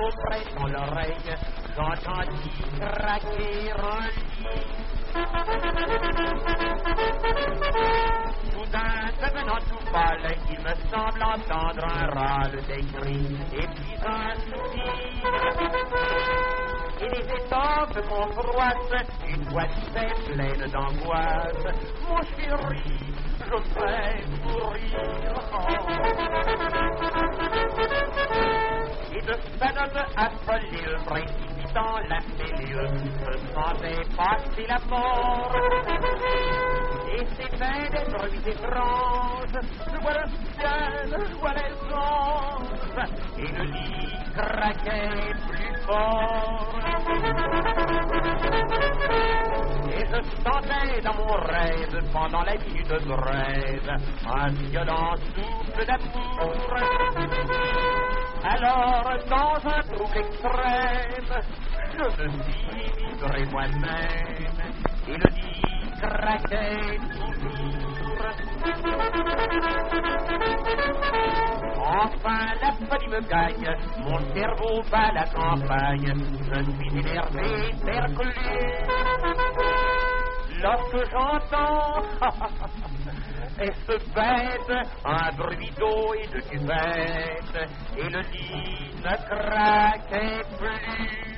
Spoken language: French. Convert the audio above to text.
tout près dans l'oreille, j'entendis craquer un lit. Soudain, devenant tout pâle, il me semble entendre un râle des cris et puis un soupir. Et les étoffes qu'on froisse, une voix sèche pleine d'angoisse. Mon chéri, je vais mourir. Et de Saddam affolé, le précipitant la cellule, je sentais passer la mort. Et c'est fin d'être vie étrange, je vois le ciel, je vois les anges, et le lit craquait plus fort. Et je sentais dans mon rêve, pendant la minute de rêve, un violent souffle d'amour. Alors, dans un trouble extrême, je me suis livré moi-même, et le lit craquait toujours. Enfin, la folie me gagne, mon cerveau bat la campagne, je suis énervé, percolé. Lorsque j'entends, est-ce bête, un bruit d'eau et de cuvette, et le lit ne craquait plus.